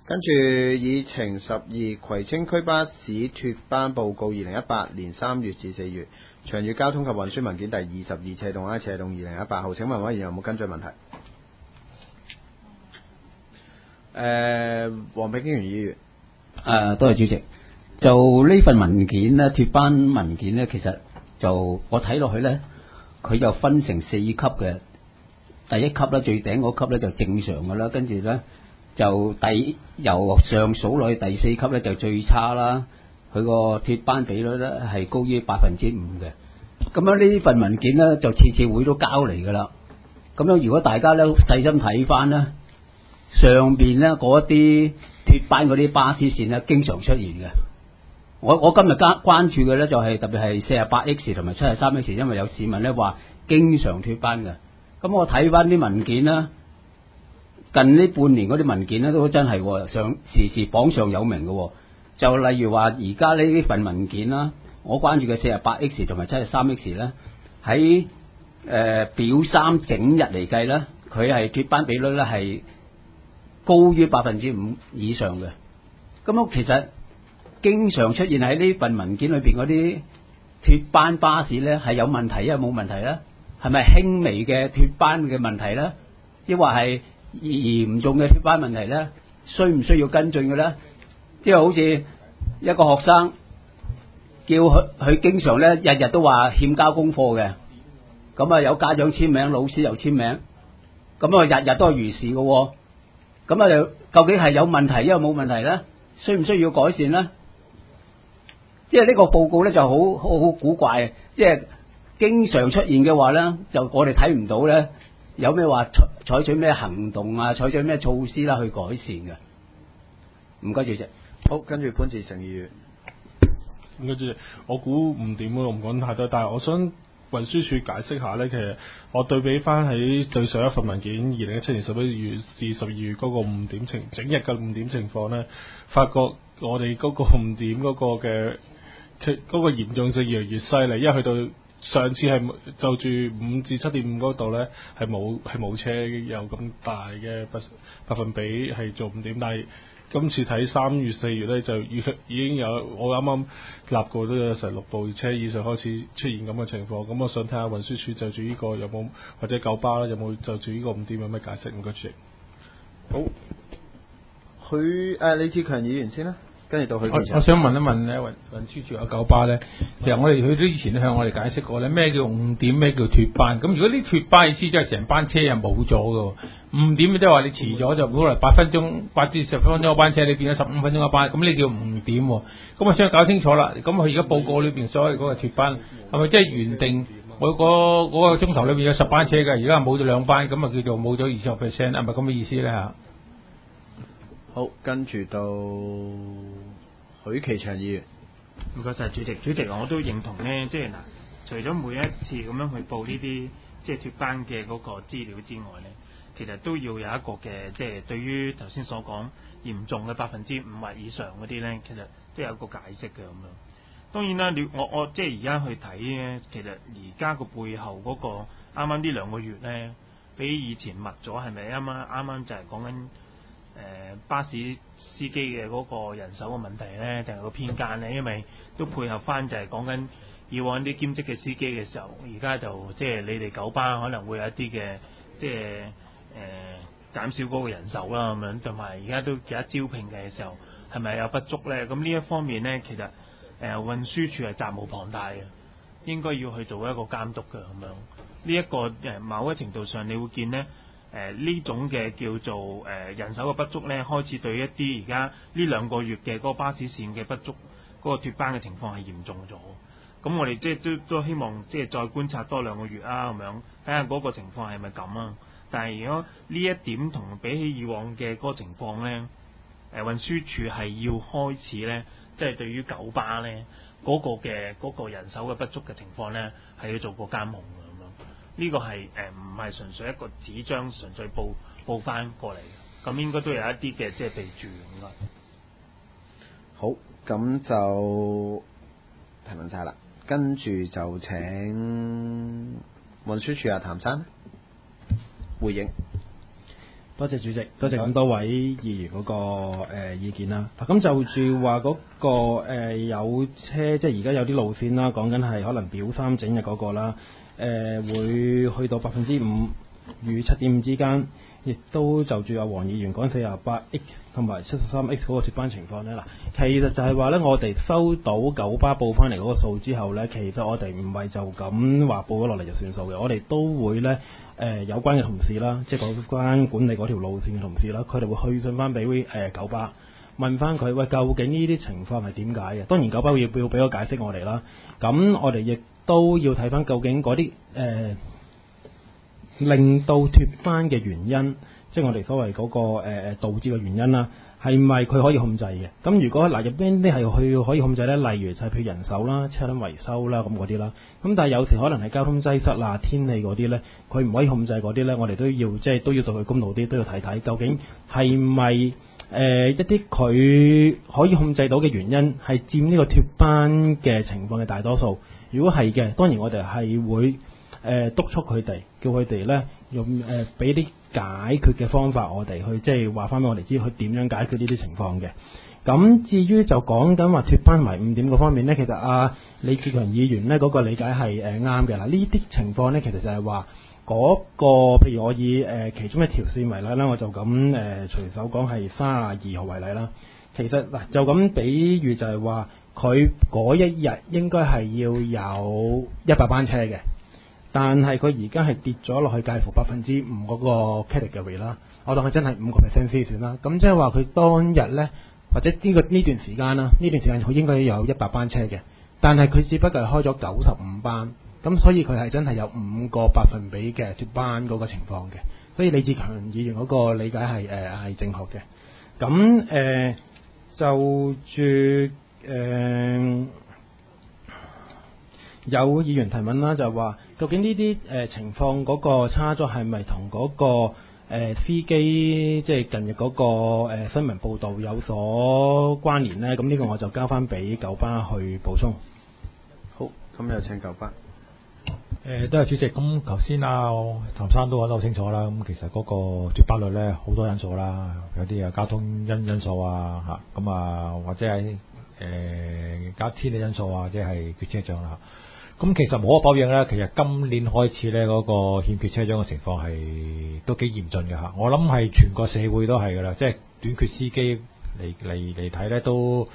跟住議程12葵青區巴士脫班報告2018年3月至4月長遠交通及運輸文件第22斜動 I 斜動2018號，請問委員有冇跟進問題？黃碧堅議員。 多謝主席。就呢份文件咧，脫班文件咧，其實就我睇落去咧，佢就分成4級嘅。第一級咧，最頂嗰級咧就正常㗎啦，跟住咧就由上數落去第4級咧就最差啦。佢個脫班比率咧係高於5%嘅。咁樣呢份文件咧就次會都交嚟㗎啦。咁樣如果大家咧細心睇翻咧，上邊咧嗰啲脫班嗰啲巴士線咧經常出現嘅。我今日關注嘅咧就係特別係 48X 同埋 73X， 因為有市民咧話經常脫班嘅。咁我睇翻啲文件啦，近呢半年嗰啲文件咧都真係時榜上有名嘅。就例如話而家呢份文件啦，我關注嘅 48X 同埋 73X 咧，喺表3整日嚟計咧，佢係脫班比率咧係高於5%以上嘅。咁其實經常出現喺呢份文件裏邊嗰啲脫班巴士咧係有問題啊，冇問題咧？係咪輕微嘅脫班嘅問題咧？抑或係嚴重嘅脫班問題咧？需唔需要跟進嘅咧？即係好似一個學生叫佢經常咧日日都話欠交功課嘅，咁啊有家長簽名，老師又簽名，咁啊日日都係如是嘅，咁啊究竟係有問題抑或冇問題咧？需唔需要改善咧？即係呢個報告咧就好古怪，即係經常出現嘅話咧，就我哋睇唔到咧有咩話採取咩行動啊，採取咩措施啦去改善嘅。唔該主席。 好，跟住潘志成議員。 唔該主席，我估唔掂喎，我唔講太多，但係我想運輸署解釋下咧，其實我對比翻喺對上一份文件2017年11月至12月嗰個誤點整日嘅誤點情況咧，發覺我哋嗰個誤點嗰個嘅嗰個嚴重性越嚟越犀利，因為去到上次係就住5至7.5嗰度咧係冇車有咁大嘅百分比係做誤點，但係今次睇3月4月咧就已經有我啱啱立過都有成6部車以上開始出現咁嘅情況，咁我想睇下運輸署就住呢個有冇，或者九巴有冇就住呢個誤點有咩解釋？唔該主席。 好，李志強議員先啦。跟住到佢。 我想問一問咧，運輸署有九巴咧，其實我哋佢都以前都向我哋解釋過咧，咩叫誤點，咩叫脫班。咁如果啲脫班意思即係成班車又冇咗嘅，誤點即係話你遲咗就本來8至10分鐘一班車，你變咗15分鐘一班，咁呢叫誤點。咁我想搞清楚啦。咁佢而家報告裏邊所謂嗰個脫班係咪即係原定我嗰個鐘頭裏邊有10班車嘅，而家冇咗2班，咁啊叫做冇咗20%，係咪咁嘅意思咧嚇？ 好，跟住到許其祥議員。 唔該晒主席，我都認同咧，即係嗱，除咗每一次咁樣去報呢啲即係脫班嘅嗰個資料之外咧，其實都要有一個嘅即係對於頭先所講嚴重嘅5%或以上嗰啲咧，其實都有一個解釋嘅咁樣。當然啦，我即係而家去睇咧，其實而家個背後嗰個啱啱呢2個月咧，比以前密咗，係咪啱啱就係講緊？巴士司機嘅嗰個人手嘅問題咧，定係個偏間咧？因為都配合翻就係講緊以往啲兼職嘅司機嘅時候，而家就即係你哋九巴可能會有一啲嘅即係減少嗰個人手啦咁樣，同埋而家都記得招聘嘅時候係咪有不足咧？咁呢一方面咧，其實運輸署係責無旁貸嘅，應該要去做一個監督嘅咁樣。呢一個某一程度上，你會見咧。呢種嘅叫做人手嘅不足咧，開始對一啲而家呢2個月嘅嗰個巴士線嘅不足嗰個脫班嘅情況係嚴重咗。咁我哋即係都希望即係再觀察多2個月啊，咁樣睇下嗰個情況係咪咁啊。但係如果呢一點同比起以往嘅嗰個情況咧，運輸署係要開始咧，即係對於九巴咧嗰個人手嘅不足嘅情況咧，係要做個監控。呢個係唔係純粹一個紙張純粹報翻過嚟嘅，咁應該都有一啲嘅即係備註應該。 好，咁就提問晒啦，跟住就請運輸署譚生回應。 多謝主席，多謝咁多位議員嗰意見啦。咁就住話嗰有車，即係而家有啲路線啦，講緊係可能表3整日嗰個啦，會去到5%與7.5之間，亦都就住阿黃議員講48X 同埋73X 嗰個脫班情況呢。嗱，其實就係話呢，我哋收到九巴報翻嚟嗰個數之後呢，其實我哋唔係就咁話報咗落嚟就算數嘅，我哋都會呢。有關嘅同事啦，即係嗰關管理嗰條路線嘅同事啦，佢哋會去信翻俾九巴，問翻佢喂，究竟呢啲情況係點解嘅？當然九巴要俾個解釋我哋啦。咁我哋亦都要睇翻究竟嗰啲令到脫班嘅原因，即係我哋所謂嗰個導致嘅原因啦，係咪佢可以控制嘅？咁如果嗱入邊啲係去可以控制呢？例如就係譬如人手啦、車輛維修啦咁嗰啲啦。咁但係有時可能係交通擠塞啦、天氣嗰啲呢，佢唔可以控制嗰啲呢，我哋都要即係都要對佢公道啲，都要睇睇究竟係咪一啲佢可以控制到嘅原因係佔呢個脫班嘅情況嘅大多數。如果係嘅，當然我哋係會督促佢哋，叫佢哋呢用俾啲解決嘅方法，我哋去即係話翻俾我哋知，佢點樣解決呢啲情況嘅。咁至於就講緊話脫班為誤點嗰方面呢，其實李志強議員呢嗰個理解係啱嘅啦。呢啲情況呢，其實就係話嗰個，譬如我以其中一條線為例啦，我就咁隨手講係32號為例啦。其實嗱就咁比喻就係話佢嗰一日應該係要有100班車嘅。但係佢而家係跌咗落去介乎5%嗰個 category 啦，我當佢真係5% 先算啦。咁即係話佢當日呢，或者呢段時間啦，呢段時間佢應該有100班車嘅，但係佢只不過係開咗95班，咁所以佢係真係有5%嘅脫班嗰個情況嘅。所以李志強議員嗰個理解係正確嘅。咁就住有議員提問啦，就係話究竟呢啲情況嗰個差咗係咪同嗰個司機即係近日嗰個新聞報導有所關聯呢？咁呢個我就交翻俾九巴去補充。 好，咁有請九巴。 多謝主席。咁頭先譚生都講得好清楚啦。咁其實嗰個脫班率咧好多因素啦，有啲交通因素啊嚇，咁或者係加天氣因素啊，或者係缺車長啦。咁其實無可否認咧，其實今年開始咧嗰個欠缺車長嘅情況係都幾嚴峻嘅嚇。我諗係全個社會都係㗎啦，即係短缺司機嚟睇咧都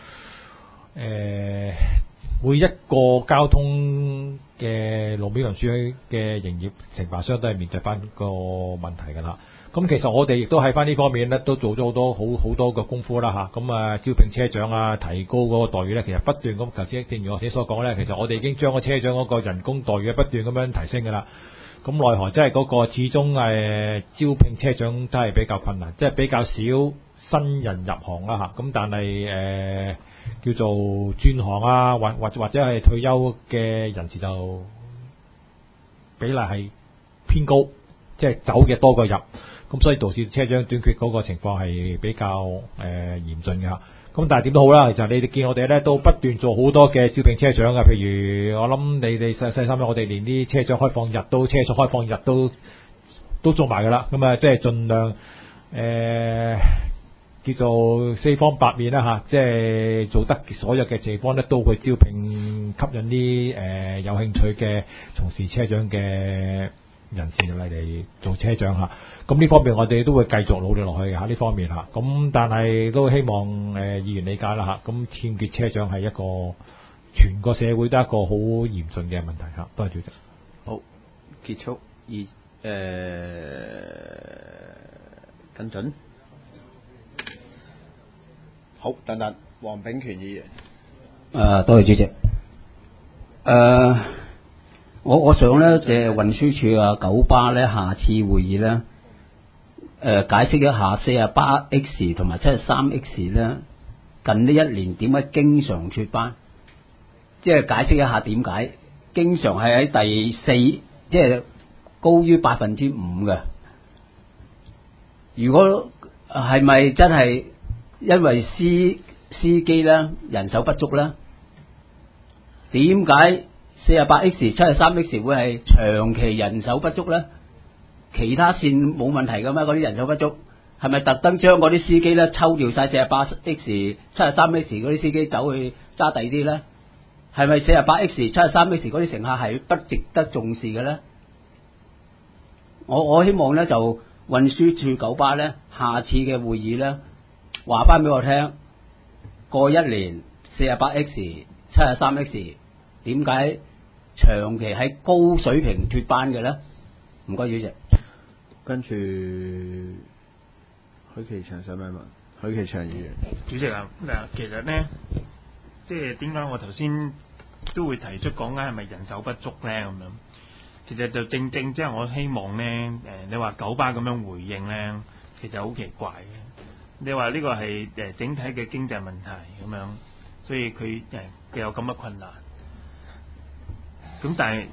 每一個交通嘅路面運輸嘅營業承辦商都係面對翻個問題㗎啦。咁其實我哋亦都喺翻呢方面咧，都做咗好多嘅功夫啦嚇。咁招聘車長提高嗰個待遇咧，其實不斷咁。頭先正如我自己所講咧，其實我哋已經將個車長嗰個人工待遇不斷咁樣提升㗎啦。咁奈何真係嗰個始終招聘車長都係比較困難，即係比較少新人入行啦嚇。咁但係叫做轉行或者係退休嘅人士就比例係偏高，即係走嘅多過入。咁所以導致車長短缺嗰個情況係比較嚴峻㗎。咁但係點都好啦，其實你哋見我哋咧都不斷做好多嘅招聘車長㗎。譬如我諗你哋細心我哋連啲車長開放日都車速開放日都做埋㗎啦。咁即係盡量叫做四方八面啦嚇，即係做得所有嘅地方咧都會招聘，吸引啲有興趣嘅從事車長嘅人士嚟做車長嚇。咁呢方面我哋都會繼續努力落去嚇，呢方面嚇。咁但係都希望議員理解啦嚇。咁欠缺車長係一個全個社會都係一個好嚴峻嘅問題嚇。多謝主席。 好，結束跟進。好，等等，黃炳權議員。 多謝主席。我想咧，運輸署九巴咧，下次會議咧，解釋一下48X 同埋73X 咧，近呢一年點解經常脫班？即係解釋一下點解經常係喺第4，即係高於5%嘅。如果係咪真係因為司機咧人手不足咧？點解48X、73X 會係長期人手不足咧？其他線冇問題㗎嘛？嗰啲人手不足， 係咪特登將嗰啲司機咧抽調晒48X、73X 嗰啲司機走去揸第啲咧？係咪48X、73X 嗰啲乘客係不值得重視嘅咧？我希望咧就運輸署九巴咧，下次嘅會議咧話翻俾我聽，過一年48X、73X 點解長期喺高水平脫班嘅咧？唔該，主席。 跟住許其祥想問許其祥議員， 主席啊，嗱，其實咧，即係點解我頭先都會提出講緊係咪人手不足咧咁樣？其實就正即係我希望咧，你話九巴咁樣回應咧，其實好奇怪嘅。你話呢個係整體嘅經濟問題咁樣，所以佢有咁嘅困難。咁但係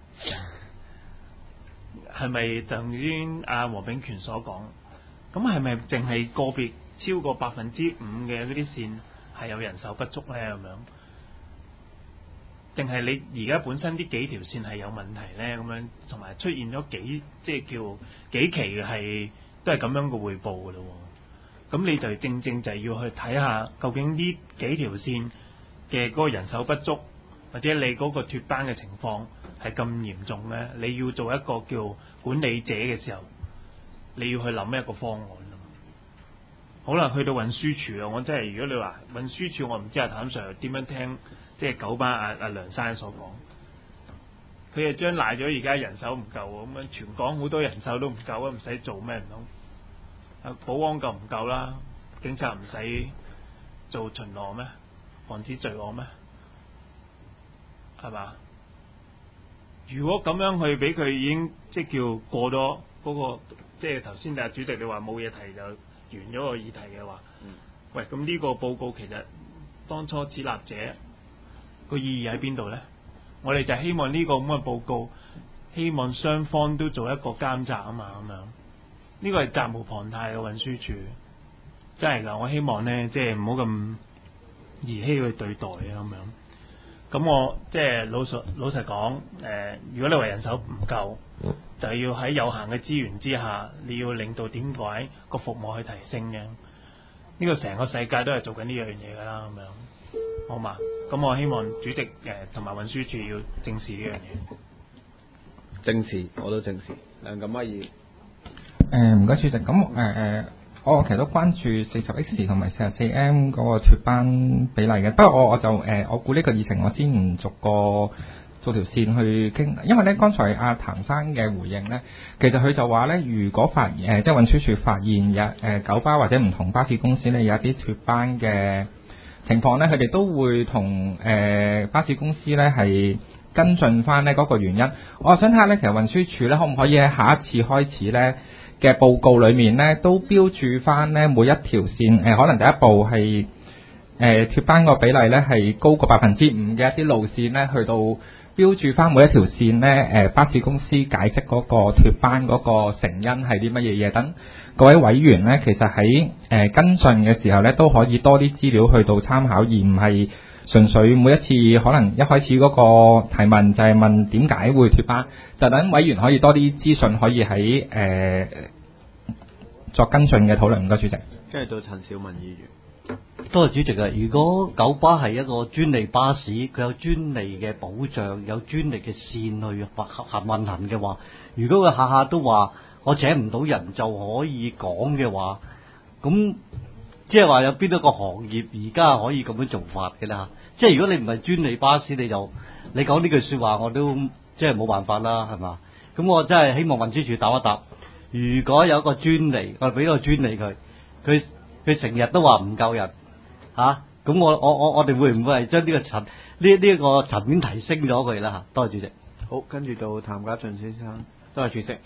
係咪就如阿黃炳權所講？咁係咪淨係個別超過5%嘅嗰啲線係有人手不足咧咁樣？定係你而家本身呢幾條線係有問題咧咁樣，同埋出現咗即係叫幾期係都係咁樣嘅匯報㗎咯？咁你就正就係要去睇下究竟呢幾條線嘅嗰個人手不足，或者你嗰個脫班嘅情況係咁嚴重咧？你要做一個叫管理者嘅時候，你要去諗一個方案。好啦，去到運輸署啊，我真係如果你話運輸署，我唔知阿譚 Sir 點樣聽，即係九巴阿梁生所講，佢係將賴咗而家人手唔夠咁樣，全港好多人手都唔夠啊，唔使做咩唔通？保安夠唔夠啦？警察唔使做巡邏咩？防止罪案咩？係嘛？如果咁樣去俾佢已經即係叫過咗嗰個，即係頭先主席你話冇嘢提就完咗個議題嘅話，喂，咁呢個報告其實當初設立者個意義喺邊度呢？我哋就希望呢個咁嘅報告，希望雙方都做一個監察啊嘛，咁樣呢個係責無旁貸嘅運輸署，真係㗎。我希望呢，即係唔好咁兒戲去對待啊咁樣。咁我即係老實講，如果你話人手唔夠，就要喺有限嘅資源之下，你要令到點解個服務去提升嘅？呢個成個世界都係做緊呢樣嘢㗎啦，咁樣好嘛？咁我希望主席同埋運輸署要正視呢樣嘢。 正視，我都正視。梁錦威議員， 唔該主席，咁我其實都關注40X 同埋44M 嗰個脫班比例嘅，不過我就我估呢個議程我先唔逐個做條線去傾，因為咧剛才阿譚生嘅回應咧，其實佢就話咧，如果即係運輸署發現有九巴或者唔同巴士公司咧有一啲脫班嘅情況咧，佢哋都會同巴士公司咧係跟進翻咧嗰個原因。我想睇下咧，其實運輸署咧可唔可以喺下一次開始咧嘅報告裏面咧，都標註翻咧每一條線可能第一步係脫班個比例咧係高過5%嘅一啲路線咧，去到標註翻每一條線咧巴士公司解釋嗰個脫班嗰個成因係啲乜嘢嘢，等各位委員咧其實喺跟進嘅時候咧都可以多啲資料去到參考，而唔係純粹每一次可能一開始嗰個提問就係問點解會脫班，就等委員可以多啲資訊可以喺作跟進嘅討論。唔該主席。 跟住到陳小文議員。 多謝主席啊！如果九巴係一個專利巴士，佢有專利嘅保障，有專利嘅線去運行嘅話，如果佢下下都話我請唔到人就可以講嘅話，咁即係話有邊一個行業而家可以咁樣做法嘅啦？即係如果你唔係專利巴士，你講呢句說話我都即係冇辦法啦，係嘛？咁我真係希望運輸署答一答，如果有一個專利，我俾個專利佢成日都話唔夠人嚇，咁我哋會唔會係將呢個層面提升咗佢啦嚇？多謝主席。 好，跟住到譚家俊先生。 多謝主席。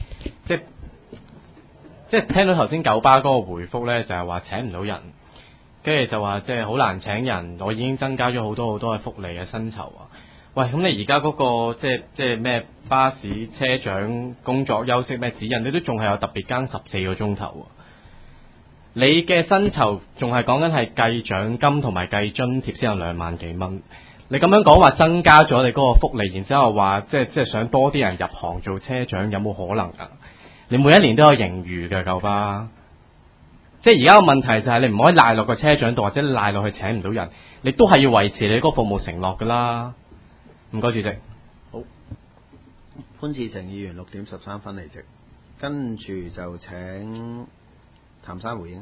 即係聽到頭先九巴嗰個回覆咧，就係話請唔到人，跟住就話即係好難請人。我已經增加咗好多嘅福利嘅薪酬啊！喂，咁你而家嗰個即係咩巴士車長工作休息咩指引，你都仲係有特別更14個鐘頭喎。你嘅薪酬仲係講緊係計獎金同埋計津貼先有2萬幾蚊。你咁樣講話增加咗你嗰個福利，然之後話即係想多啲人入行做車長，有冇可能啊？你每一年都有盈餘嘅九巴， 即係而家個問題就係你唔可以賴落個車長度，或者賴落去請唔到人，你都係要維持你嗰個服務承諾㗎啦。唔該，主席。 好，潘志成議員6:13離席，跟住就請譚生回應。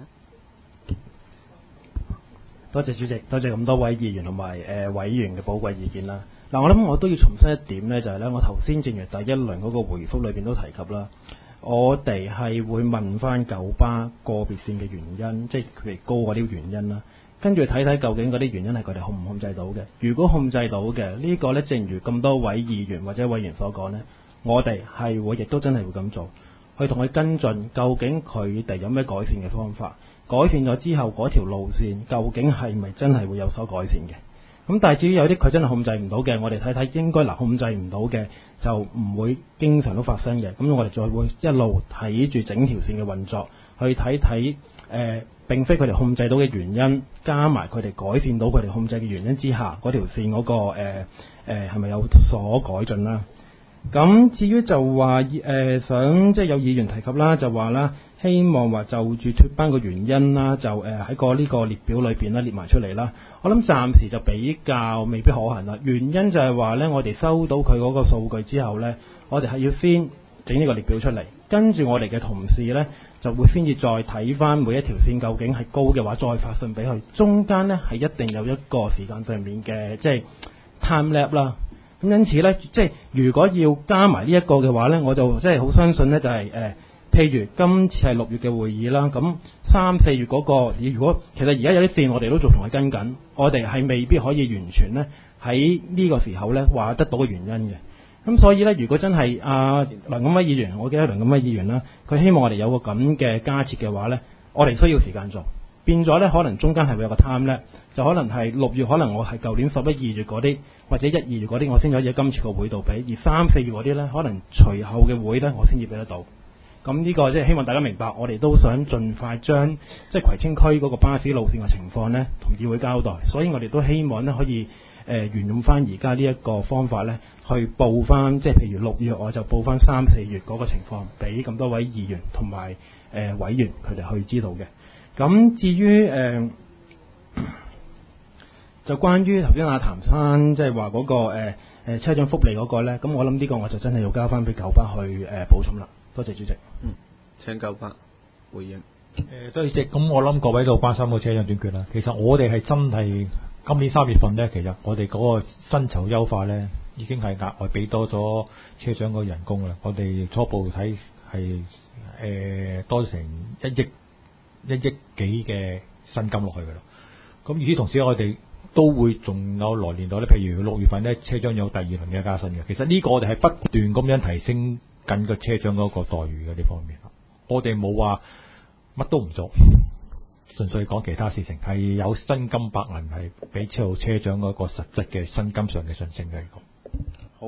多謝主席，多謝咁多位議員同埋委員嘅寶貴意見啦。嗱，我諗我都要重申一點呢，就係呢，我頭先正如第一輪嗰個回覆裏邊都提及啦，我哋係會問翻九巴個別線嘅原因，即係佢哋高嗰啲原因啦，跟住睇睇究竟嗰啲原因係佢哋控唔控制到嘅。如果控制到嘅，呢個呢，正如咁多位議員或者委員所講呢，我哋係會亦都真係會咁做，去同佢跟進，究竟佢哋有咩改善嘅方法。改善咗之後，嗰條路線究竟係咪真係會有所改善嘅？咁但係至於有啲佢真係控制唔到嘅，我哋睇睇應該控制唔到嘅就唔會經常都發生嘅。咁我哋再會一路睇住整條線嘅運作，去睇睇並非佢哋控制到嘅原因，加埋佢哋改善到佢哋控制嘅原因之下，嗰條線嗰個係咪有所改進啦？咁至於就話想即係有議員提及啦，就話啦，希望話就住脱班個原因啦，就喺個呢個列表裏邊啦列埋出嚟啦。我諗暫時就比較未必可行啦。原因就係話呢，我哋收到佢嗰個數據之後呢，我哋係要先整呢個列表出嚟，跟住我哋嘅同事呢就會先至再睇翻每一條線究竟係高嘅話，再發信俾佢。中間呢係一定有一個時間上面嘅即係 time lapse 啦。咁因此呢，即係如果要加埋呢一個嘅話呢，我就即係好相信呢，就係譬如今次係6月嘅會議啦，咁3、4月嗰個，如果其實而家有啲線我哋都仲同佢跟緊，我哋係未必可以完全呢喺呢個時候呢話得到個原因嘅。咁所以呢，如果真係梁錦威議員，我記得梁錦威議員啦，佢希望我哋有個咁嘅加設嘅話呢，我哋需要時間做。變咗呢，可能中間係會有個 time 呢，就可能係6月，可能我係舊年11、2月嗰啲，或者1、2月嗰啲，我先可以喺今次個會度俾；而3、4月嗰啲呢，可能隨後嘅會呢，我先至俾得到。咁呢個即係希望大家明白，我哋都想盡快將即係葵青區嗰個巴士路線嘅情況呢，同議會交代。所以我哋都希望呢，可以沿用翻而家呢一個方法呢，去報翻，即係譬如6月我就報翻3、4月嗰個情況，俾咁多位議員同埋委員佢哋去知道嘅。咁至於就關於頭先阿譚生即係話嗰個車長福利嗰個呢，咁我諗呢個我就真係要交翻俾九巴去補充啦。多謝主席。 請九巴回應。 多謝主席。咁我諗各位都關心個車長短缺啦。其實我哋係真係今年3月份呢，其實我哋嗰個薪酬優化呢，已經係額外俾多咗車長個人工啦。我哋初步睇係多成1億幾嘅薪金落去㗎啦。咁與此同時，我哋都會仲有來年度咧，譬如6月份咧，車長有第2輪嘅加薪嘅。其實呢個我哋係不斷咁樣提升緊個車長嗰個待遇嘅呢方面。我哋冇話乜都唔做，純粹講其他事情，係有真金白銀係俾車長嗰個實質嘅薪金上嘅上升嘅。 好，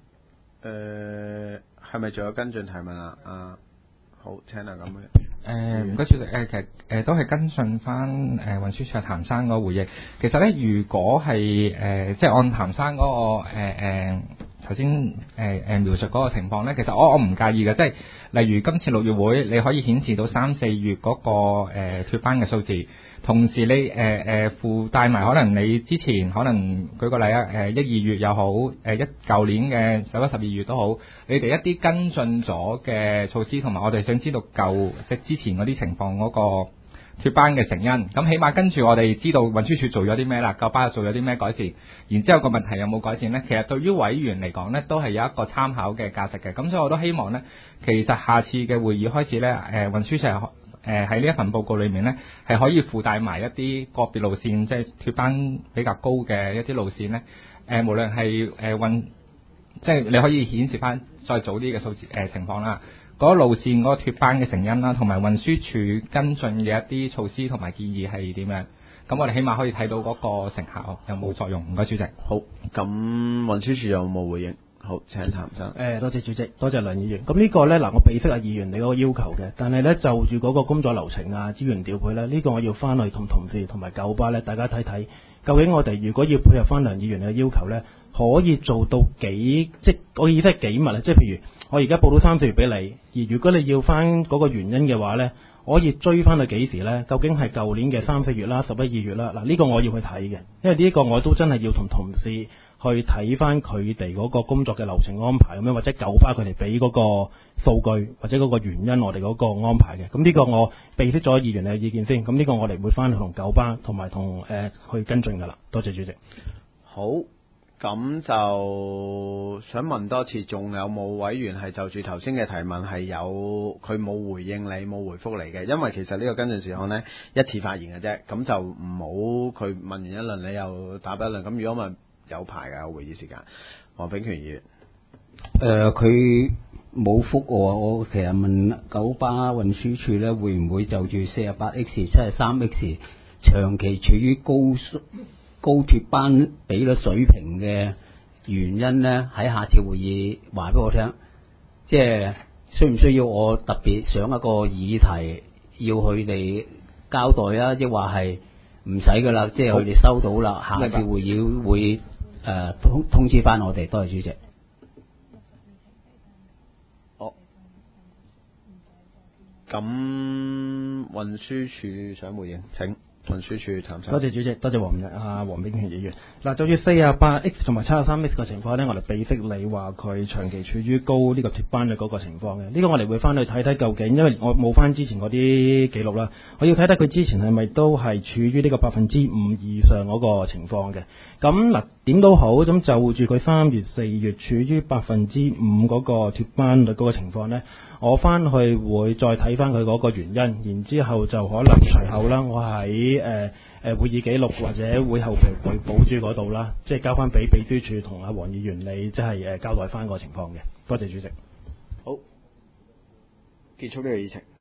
係咪仲有跟進提問啊？好，請啊咁樣。 唔該主席，其實都係跟進翻運輸署譚生嗰個回應。其實咧，如果係即係按譚生嗰個頭先描述嗰個情況咧，其實我唔介意嘅，即係例如今次6月會，你可以顯示到3、4月嗰個脱班嘅數字，同時你附帶埋可能你之前可能舉個例啊，1、2月又好，舊年嘅11、12月都好，你哋一啲跟進咗嘅措施，同埋我哋想知道即係之前嗰啲情況嗰個脱班嘅成因，咁起碼跟住我哋知道運輸署做咗啲咩啦，九巴又做咗啲咩改善，然之後個問題有冇改善呢？其實對於委員嚟講呢，都係有一個參考嘅價值嘅。咁所以我都希望呢，其實下次嘅會議開始呢，運輸署喺呢一份報告裏面呢，係可以附帶埋一啲個別路線，即係脱班比較高嘅一啲路線呢。無論係即係你可以顯示翻再早啲嘅數字情況啦。嗰路線嗰個脱班嘅成因啦，同埋運輸署跟進嘅一啲措施同埋建議係點樣？咁我哋起碼可以睇到嗰個成效有冇作用。唔該主席。 好，咁運輸署有冇回應？好，請譚生。 多謝主席，多謝梁議員。咁呢個呢，嗱，我備悉阿議員你嗰個要求嘅，但係呢，就住嗰個工作流程啊、資源調配呢，呢個我要翻去同同事同埋九巴呢，大家睇睇，究竟我哋如果要配合翻梁議員嘅要求呢，可以做到即我意思係幾密啊？即係譬如我而家報到3、4月俾你，而如果你要翻嗰個原因嘅話呢， 可以追翻去幾時呢？究竟係舊年嘅3、4月啦、11、2月啦？嗱，呢個我要去睇嘅，因為呢個我都真係要同同事去睇翻佢哋嗰個工作嘅流程安排咁樣，或者九巴佢哋俾嗰個數據或者嗰個原因，我哋嗰個安排嘅。咁呢個我備悉咗議員嘅意見先。咁呢個我哋會翻去同九巴同埋同去跟進㗎啦。多謝主席。 好。咁就想問多次，仲有冇委員係就住頭先嘅提問係有佢冇回應你冇回覆你嘅？因為其實呢個跟進事項呢，一次發言嘅啫，咁就唔好佢問完一輪你又答一輪，咁如果咪有排㗎會議時間。黃炳權議員， 佢冇覆我其實問九巴運輸署呢，會唔會就住 48X、73X 長期處於高鐵班比率水平嘅原因呢，喺下次會議話俾我聽，即係需唔需要我特別想一個議題要佢哋交代啊？抑或係唔使噶啦，即係佢哋收到啦，下次會議會通知翻我哋。多謝主席。 好，咁運輸署想回應，請。運輸署譚生， 多謝主席，多謝黃炳權議員。嗱，就住 48X 同埋 73X 嘅情況呢，我哋備悉你話佢長期處於高呢個脫班嘅嗰個情況嘅。呢個我哋會翻去睇睇究竟，因為我冇翻之前嗰啲記錄啦，我要睇睇佢之前係咪都係處於呢個5%以上嗰個情況嘅。咁嗱，點都好，咁就住佢3月、4月處於5%嗰個脫班率嗰個情況呢，我翻去會再睇翻佢嗰個原因，然之後就可能隨後啦，我喺會議記錄或者會後備會補注嗰度啦，即係交翻俾秘書處同阿黃議員你即係交代翻個情況嘅。多謝主席。 好，結束呢個議程。